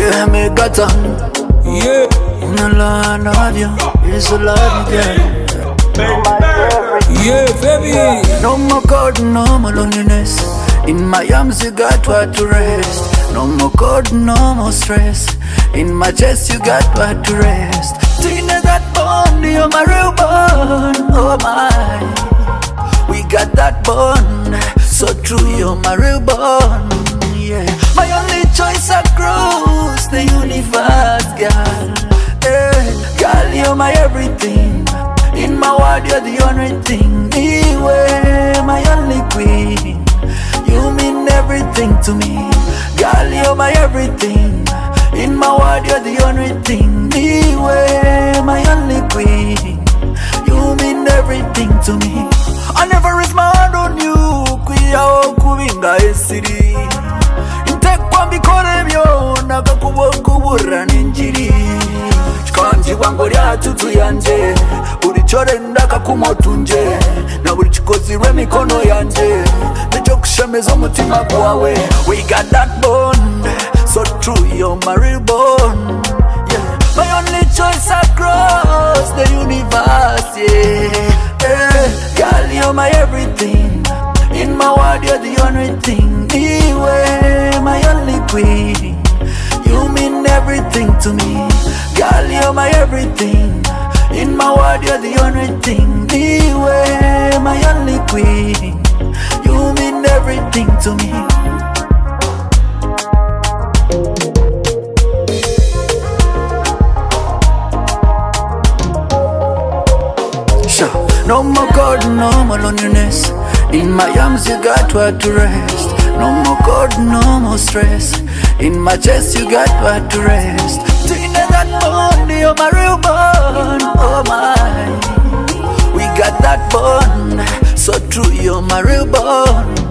Yeah, me got on. Yeah. I love you. It's a love you, girl. Yeah, baby. No more cold, no more loneliness. In my arms you got what to rest. No more cold, no more stress. In my chest you got what to rest. Tina that bond, you're my real bond. Oh my, we got that bond. So true, you're my real bond. Yeah, my only choice across the universe, girl. Hey, girl, you're my everything. In my world, you're the only thing. Anyway, my only queen. You mean everything to me. Girl, you're my everything. In my world, you're the only thing. Anyway, my only queen. You mean everything to me. I never raise my hand on you. Kuya okubinga esiri. Intekwa mbikore byo nakakubura ninjiri. Chikanji wangu lya tutu yanje. Buri chore ndaka kumotunje. Na buri chikozi rwe mikono yanje. Nejo kushemeza umutima kwawe. We got that bond. So true, you're my real bond. Yeah, my only choice across the universe. Yeah, girl, you're my everything. In my world, you're the only thing. Anyway, my only queen. You mean everything to me. Girl, you're my everything. In my world, you're the only thing. Anyway, my only queen. You mean everything to me. No more cold, no more loneliness. In my arms you got what to rest. No more cold, no more stress. In my chest you got what to rest. Tina that bond, you're my real bond. Oh my, we got that bond. So true, you're my real bond.